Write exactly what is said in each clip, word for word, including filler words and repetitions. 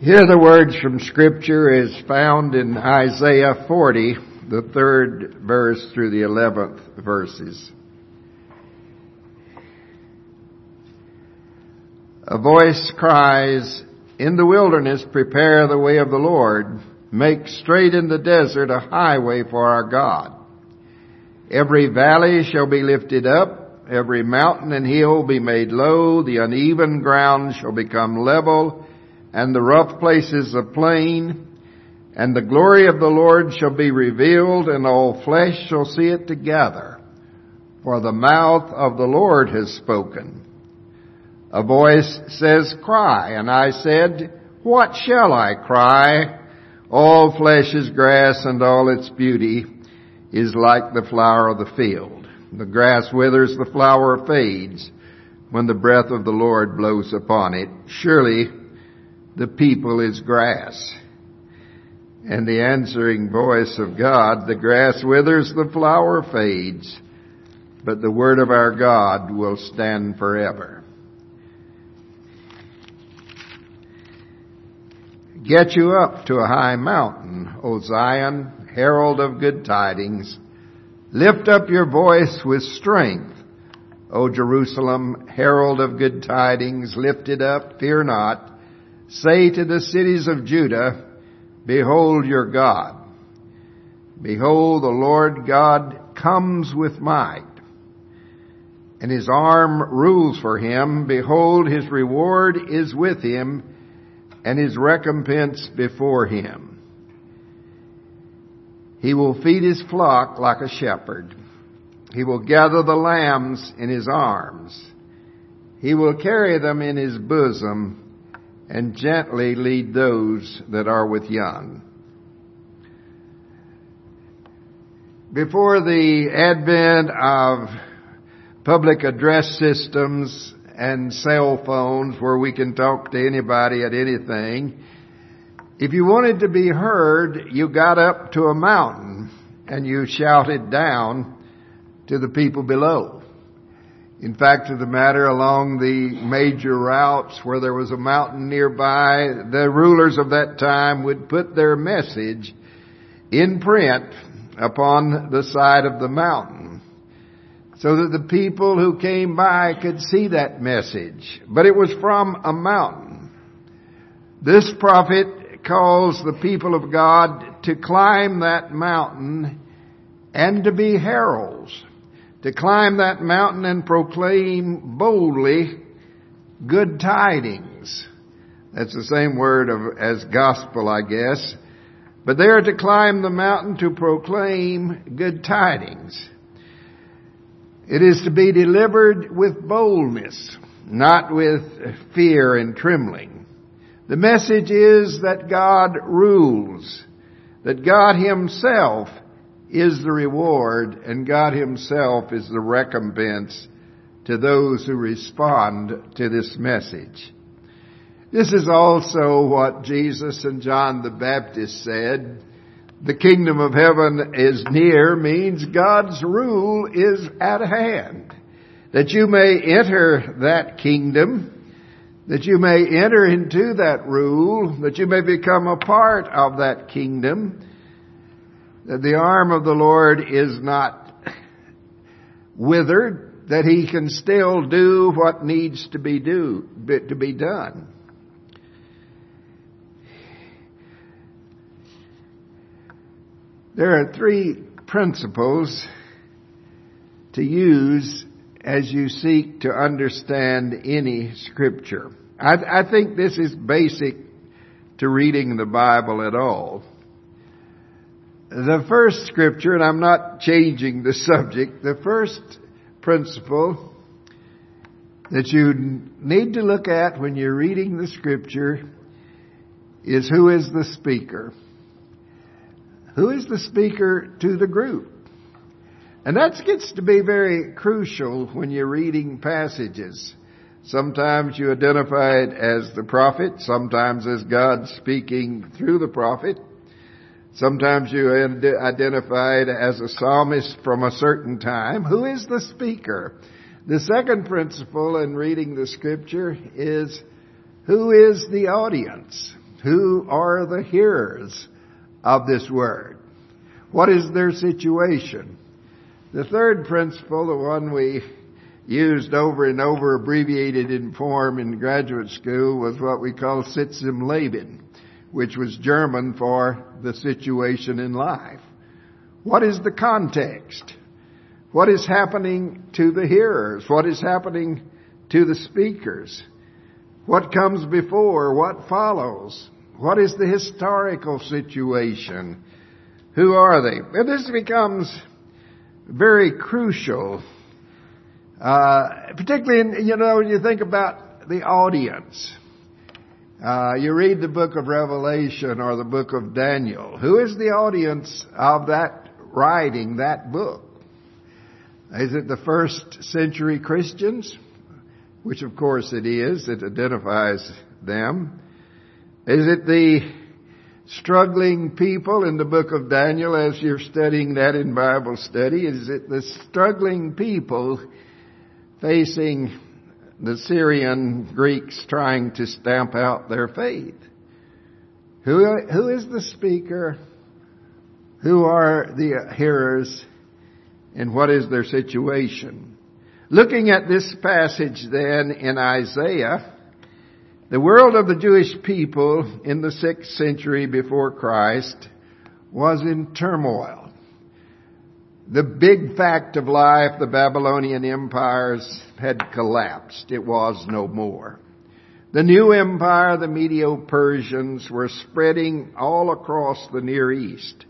Here the words from Scripture is found in Isaiah forty, the third verse through the eleventh verses. A voice cries, "In the wilderness prepare the way of the Lord. Make straight in the desert a highway for our God. Every valley shall be lifted up, every mountain and hill be made low, the uneven ground shall become level, and the rough places a plain, and the glory of the Lord shall be revealed, and all flesh shall see it together. For the mouth of the Lord has spoken." A voice says, "Cry." And I said, "What shall I cry? All flesh is grass, and all its beauty is like the flower of the field. The grass withers, the flower fades, when the breath of the Lord blows upon it. Surely the people is grass." And the answering voice of God, "The grass withers, the flower fades, but the word of our God will stand forever." Get you up to a high mountain, O Zion, herald of good tidings. Lift up your voice with strength, O Jerusalem, herald of good tidings. Lift it up, fear not. Say to the cities of Judah, "Behold your God. Behold, the Lord God comes with might, and his arm rules for him. Behold, his reward is with him, and his recompense before him. He will feed his flock like a shepherd. He will gather the lambs in his arms. He will carry them in his bosom, and gently lead those that are with young." Before the advent of public address systems and cell phones where we can talk to anybody at anything, if you wanted to be heard, you got up to a mountain and you shouted down to the people below. In fact of the matter, along the major routes where there was a mountain nearby, the rulers of that time would put their message in print upon the side of the mountain so that the people who came by could see that message. But it was from a mountain. This prophet calls the people of God to climb that mountain and to be heralds. To climb that mountain and proclaim boldly good tidings. That's the same word of, as gospel, I guess. But they are to climb the mountain to proclaim good tidings. It is to be delivered with boldness, not with fear and trembling. The message is that God rules, that God himself is the reward, and God himself is the recompense to those who respond to this message. This is also what Jesus and John the Baptist said. The kingdom of heaven is near means God's rule is at hand. That you may enter that kingdom, that you may enter into that rule, that you may become a part of that kingdom, that the arm of the Lord is not withered, that he can still do what needs to be do to be done. There are three principles to use as you seek to understand any scripture. I, I think this is basic to reading the Bible at all. The first scripture, and I'm not changing the subject, the first principle that you need to look at when you're reading the scripture is who is the speaker. Who is the speaker to the group? And that gets to be very crucial when you're reading passages. Sometimes you identify it as the prophet, sometimes as God speaking through the prophet. Sometimes you identify it as a psalmist from a certain time. Who is the speaker? The second principle in reading the scripture is who is the audience? Who are the hearers of this word? What is their situation? The third principle, the one we used over and over, abbreviated in form in graduate school, was what we call Sitz im Leben, which was German for the situation in life. What is the context? What is happening to the hearers? What is happening to the speakers? What comes before? What follows? What is the historical situation? Who are they? And this becomes very crucial, uh, particularly in, you know, when you think about the audience. Uh, you read the book of Revelation or the book of Daniel. Who is the audience of that writing, that book? Is it the first century Christians? Which of course it is. It identifies them. Is it the struggling people in the book of Daniel as you're studying that in Bible study? Is it the struggling people facing the Syrian Greeks trying to stamp out their faith? Who, who is the speaker? Who are the hearers? And what is their situation? Looking at this passage then in Isaiah, the world of the Jewish people in the sixth century before Christ was in turmoil. The big fact of life, the Babylonian empires had collapsed. It was no more. The new empire, the Medo-Persians, were spreading all across the Near East.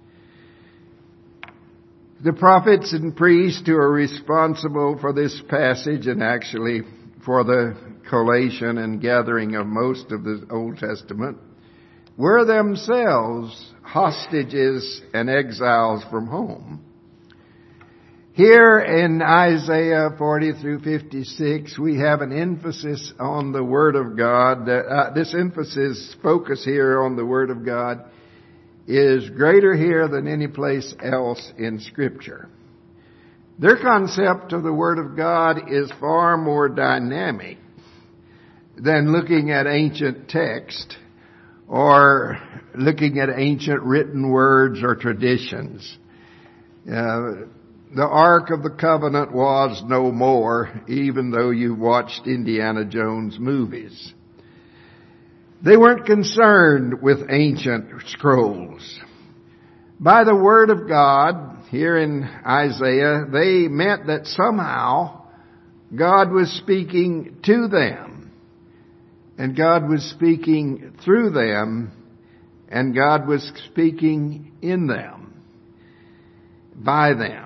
The prophets and priests who are responsible for this passage and actually for the collation and gathering of most of the Old Testament were themselves hostages and exiles from home. Here in Isaiah forty through fifty-six, we have an emphasis on the Word of God. Uh, this emphasis, focus here on the Word of God, is greater here than any place else in Scripture. Their concept of the Word of God is far more dynamic than looking at ancient text or looking at ancient written words or traditions. Uh, the Ark of the Covenant was no more, even though you watched Indiana Jones movies. They weren't concerned with ancient scrolls. By the Word of God, here in Isaiah, they meant that somehow God was speaking to them, and God was speaking through them, and God was speaking in them, by them.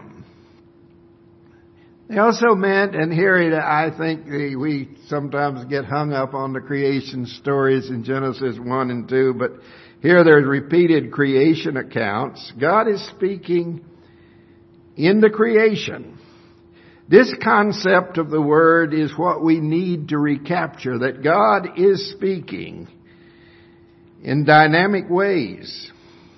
They also meant, and here I think we sometimes get hung up on the creation stories in Genesis one and two, but here there's repeated creation accounts. God is speaking in the creation. This concept of the Word is what we need to recapture, that God is speaking in dynamic ways.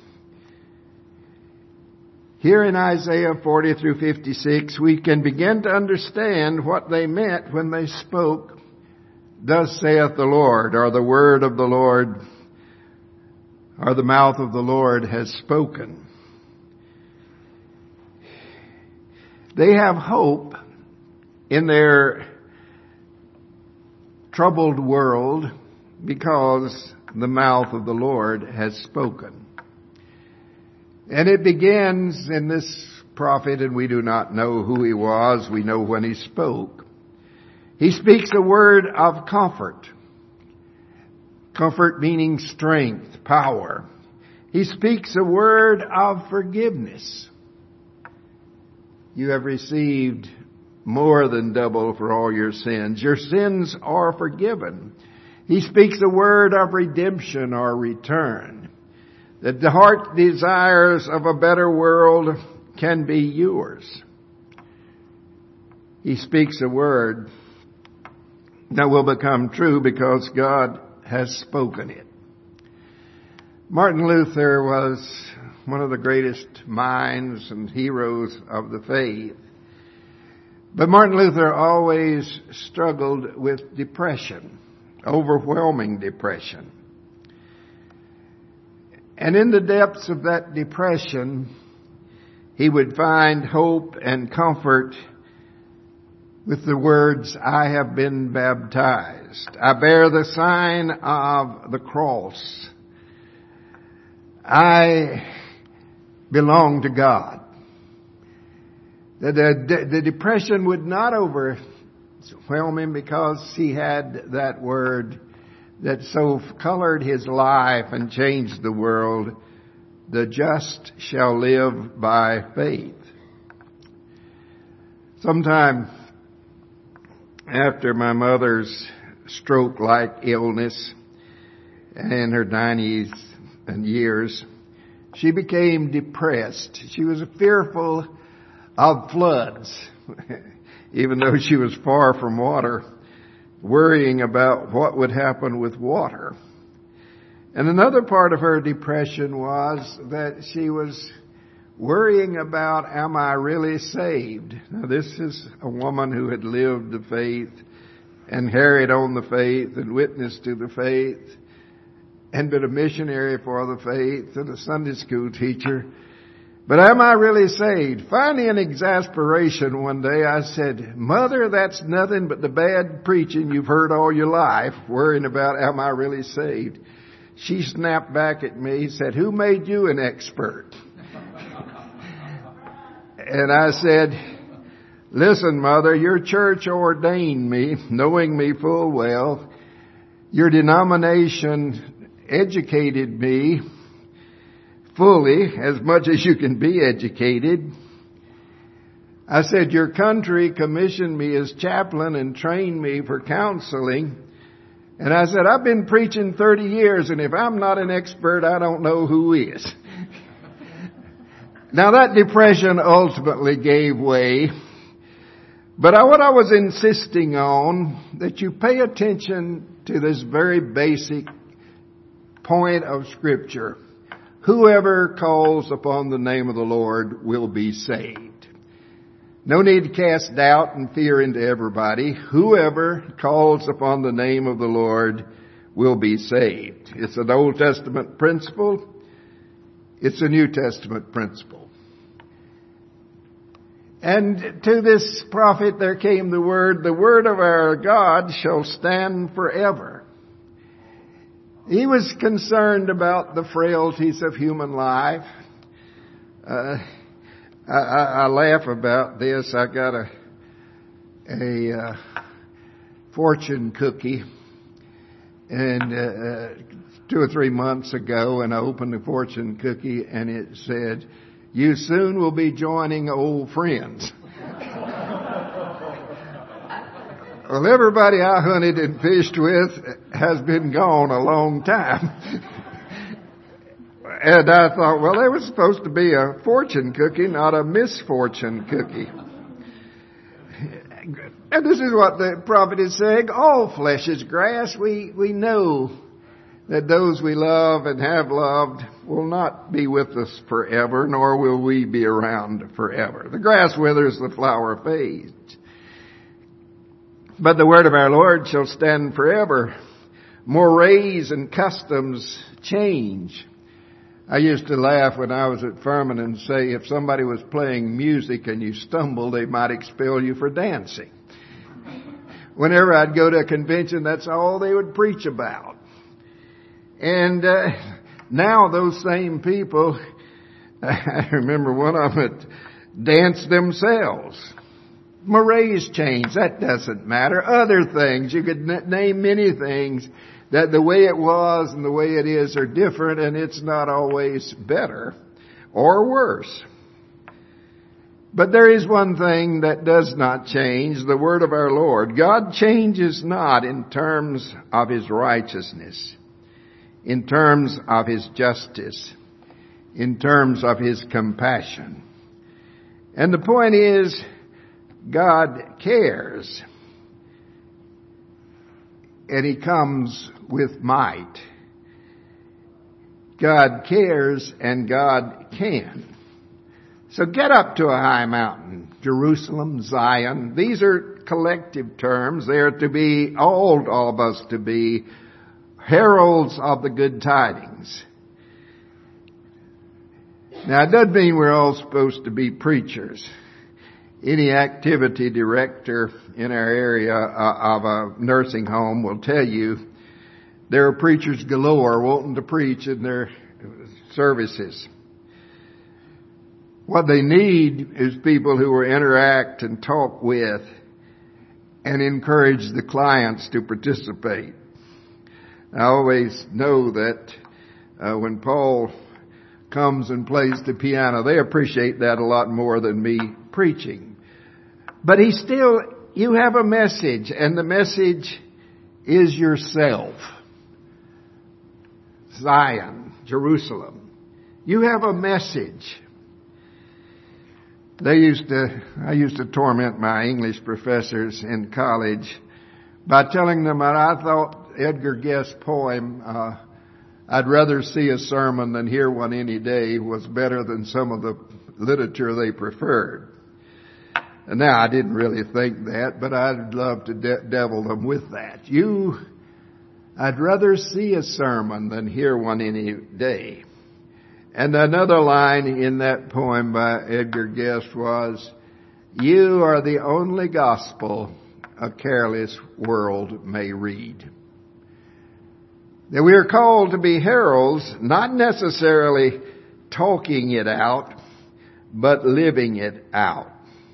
Here in Isaiah forty through fifty-six, we can begin to understand what they meant when they spoke, "Thus saith the Lord," or "the word of the Lord," or "the mouth of the Lord has spoken." They have hope in their troubled world because the mouth of the Lord has spoken. And it begins in this prophet, and we do not know who he was. We know when he spoke. He speaks a word of comfort. Comfort meaning strength, power. He speaks a word of forgiveness. You have received more than double for all your sins. Your sins are forgiven. He speaks a word of redemption or return. That the heart desires of a better world can be yours. He speaks a word that will become true because God has spoken it. Martin Luther was one of the greatest minds and heroes of the faith. But Martin Luther always struggled with depression, overwhelming depression. And in the depths of that depression, he would find hope and comfort with the words, I have been baptized. I bear the sign of the cross. I belong to God. The, the, the depression would not overwhelm him because he had that word that so colored his life and changed the world. The just shall live by faith. Sometime after my mother's stroke-like illness in her nineties and years, she became depressed. She was fearful of floods, even though she was far from water, worrying about what would happen with water. And another part of her depression was that she was worrying about, am I really saved? Now, this is a woman who had lived the faith and carried on the faith and witnessed to the faith and been a missionary for the faith and a Sunday school teacher. But am I really saved? Finally, in exasperation one day, I said, Mother, that's nothing but the bad preaching you've heard all your life, worrying about, am I really saved? She snapped back at me, said, who made you an expert? And I said, listen, Mother, your church ordained me, knowing me full well. Your denomination educated me fully, as much as you can be educated. I said, your country commissioned me as chaplain and trained me for counseling. And I said, I've been preaching thirty years, and if I'm not an expert, I don't know who is. Now that depression ultimately gave way. But I, what I was insisting on, that you pay attention to this very basic point of Scripture. Whoever calls upon the name of the Lord will be saved. No need to cast doubt and fear into everybody. Whoever calls upon the name of the Lord will be saved. It's an Old Testament principle. It's a New Testament principle. And to this prophet there came the word, the word of our God shall stand forever. He was concerned about the frailties of human life. Uh, I, I, I laugh about this. I got a a uh, fortune cookie, and uh, two or three months ago, and I opened the fortune cookie, and it said, "You soon will be joining old friends." Well, everybody I hunted and fished with has been gone a long time. And I thought, well, there was supposed to be a fortune cookie, not a misfortune cookie. And this is what the prophet is saying. All flesh is grass. We, we know that those we love and have loved will not be with us forever, nor will we be around forever. The grass withers, the flower fades. But the word of our Lord shall stand forever. Mores and customs change. I used to laugh when I was at Furman and say if somebody was playing music and you stumbled, they might expel you for dancing. Whenever I'd go to a convention, that's all they would preach about. And uh, now those same people, I remember one of them that danced themselves. Mores change, that doesn't matter. Other things, you could n- name many things that the way it was and the way it is are different, and it's not always better or worse. But there is one thing that does not change, the word of our Lord. God changes not in terms of His righteousness, in terms of His justice, in terms of His compassion. And the point is, God cares. And He comes with might. God cares and God can. So get up to a high mountain, Jerusalem, Zion. These are collective terms. They are to be, all of us to be, heralds of the good tidings. Now, it doesn't mean we're all supposed to be preachers. Any activity director in our area of a nursing home will tell you there are preachers galore wanting to preach in their services. What they need is people who will interact and talk with and encourage the clients to participate. I always know that uh, when Paul comes and plays the piano, they appreciate that a lot more than me preaching. But he still, you have a message, and the message is yourself. Zion, Jerusalem. You have a message. They used to, I used to torment my English professors in college by telling them that I thought Edgar Guest's poem, uh, I'd rather see a sermon than hear one any day, was better than some of the literature they preferred. And now, I didn't really think that, but I'd love to de- devil them with that. You, I'd rather see a sermon than hear one any day. And another line in that poem by Edgar Guest was, you are the only gospel a careless world may read. That we are called to be heralds, not necessarily talking it out, but living it out.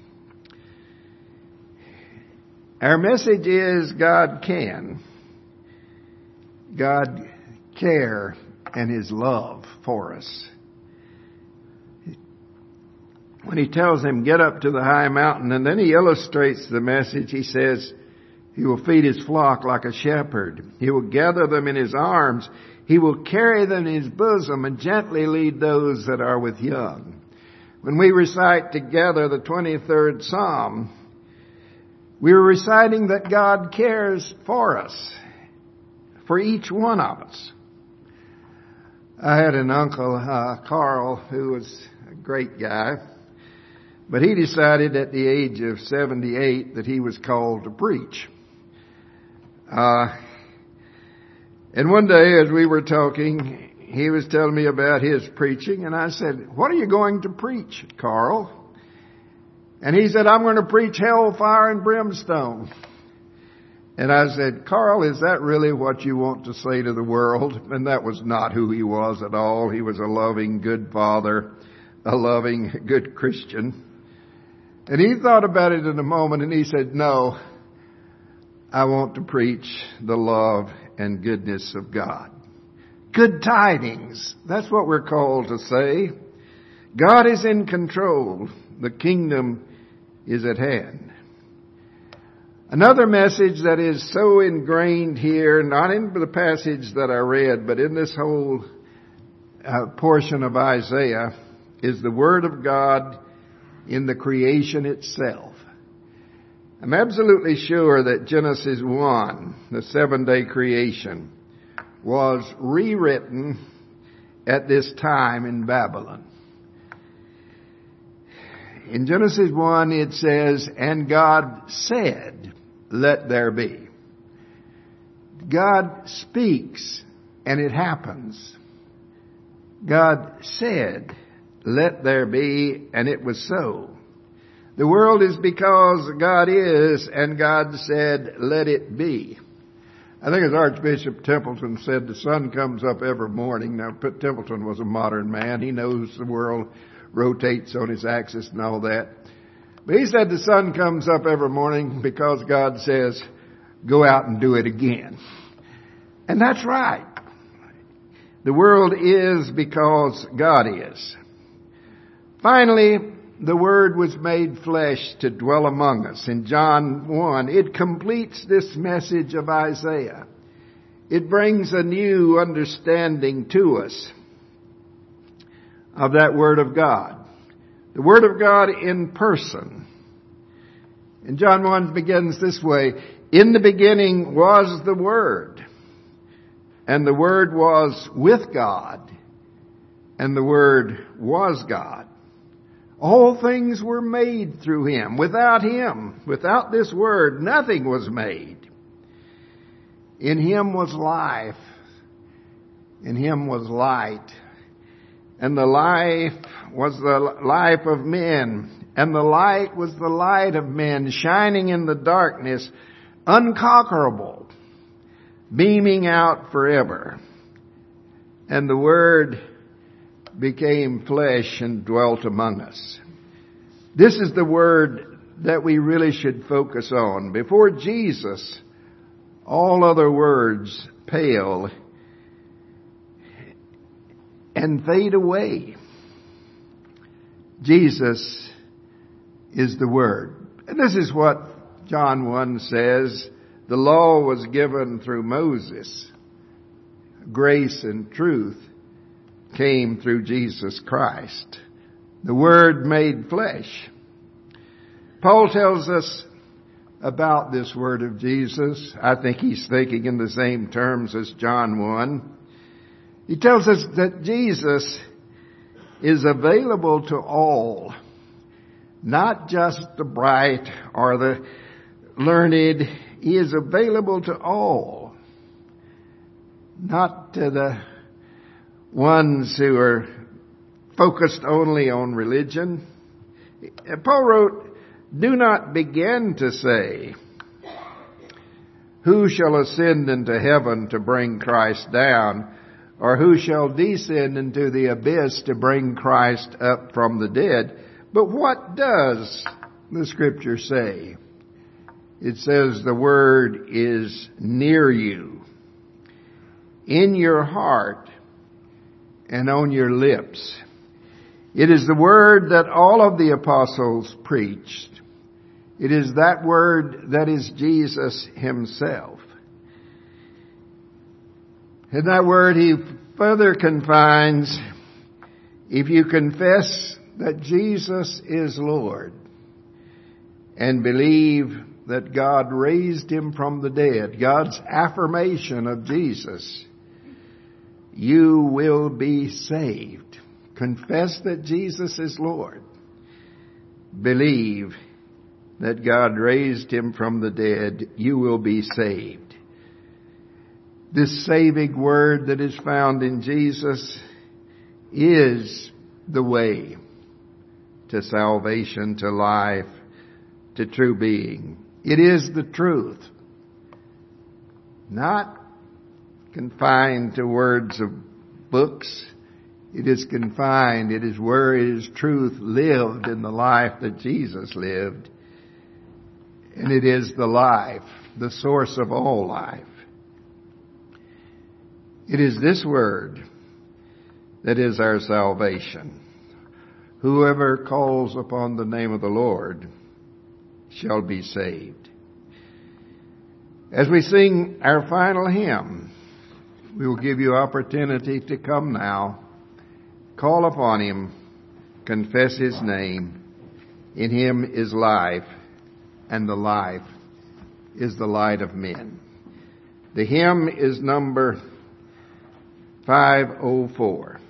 Our message is God can. God care and His love for us. When He tells him, get up to the high mountain, and then He illustrates the message, He says, He will feed His flock like a shepherd. He will gather them in His arms. He will carry them in His bosom and gently lead those that are with young. When we recite together the twenty-third Psalm, we're reciting that God cares for us, for each one of us. I had an uncle, uh, Carl, who was a great guy, but he decided at the age of seventy-eight that he was called to preach. Uh, and one day as we were talking, he was telling me about his preaching, and I said, what are you going to preach, Carl? And he said, I'm going to preach hellfire and brimstone. And I said, Carl, is that really what you want to say to the world? And that was not who he was at all. He was a loving, good father, a loving, good Christian. And he thought about it in a moment and he said, no, I want to preach the love and goodness of God. Good tidings. That's what we're called to say. God is in control. The kingdom is at hand. Another message that is so ingrained here, not in the passage that I read, but in this whole uh, portion of Isaiah, is the Word of God in the creation itself. I'm absolutely sure that Genesis one, the seven-day creation, was rewritten at this time in Babylon. In Genesis one it says, and God said, let there be. God speaks and it happens. God said, let there be, and it was so. The world is because God is, and God said, let it be. I think as Archbishop Templeton said, the sun comes up every morning. Now, Templeton was a modern man. He knows the world rotates on its axis and all that. But he said the sun comes up every morning because God says, go out and do it again. And that's right. The world is because God is. Finally, the Word was made flesh to dwell among us. In John one, it completes this message of Isaiah. It brings a new understanding to us of that Word of God. The Word of God in person. And John one begins this way. In the beginning was the Word, and the Word was with God, and the Word was God. All things were made through Him. Without Him, without this Word, nothing was made. In Him was life. In Him was light. and the life was the life of men, and the light was the light of men, shining in the darkness, unconquerable, beaming out forever. And the Word became flesh and dwelt among us. This is the Word that we really should focus on. Before Jesus, all other words pale and fade away. Jesus is the Word. And this is what John one says, the law was given through Moses. Grace and truth came through Jesus Christ. The Word made flesh. Paul tells us about this Word of Jesus. I think he's thinking in the same terms as John one. He tells us that Jesus is available to all, not just the bright or the learned. He is available to all, not to the ones who are focused only on religion. Paul wrote, "Do not begin to say, 'Who shall ascend into heaven to bring Christ down?' Or who shall descend into the abyss to bring Christ up from the dead?" But what does the Scripture say? It says the Word is near you, in your heart and on your lips. It is the Word that all of the apostles preached. It is that Word that is Jesus Himself. In that Word He further confines, if you confess that Jesus is Lord and believe that God raised Him from the dead, God's affirmation of Jesus, you will be saved. Confess that Jesus is Lord. Believe that God raised Him from the dead, you will be saved. This saving Word that is found in Jesus is the way to salvation, to life, to true being. It is the truth, not confined to words of books. It is confined, it is where His truth lived in the life that Jesus lived. And it is the life, the source of all life. It is this Word that is our salvation. Whoever calls upon the name of the Lord shall be saved. As we sing our final hymn, we will give you opportunity to come now, call upon Him, confess His name. In Him is life, and the life is the light of men. The hymn is number five oh four.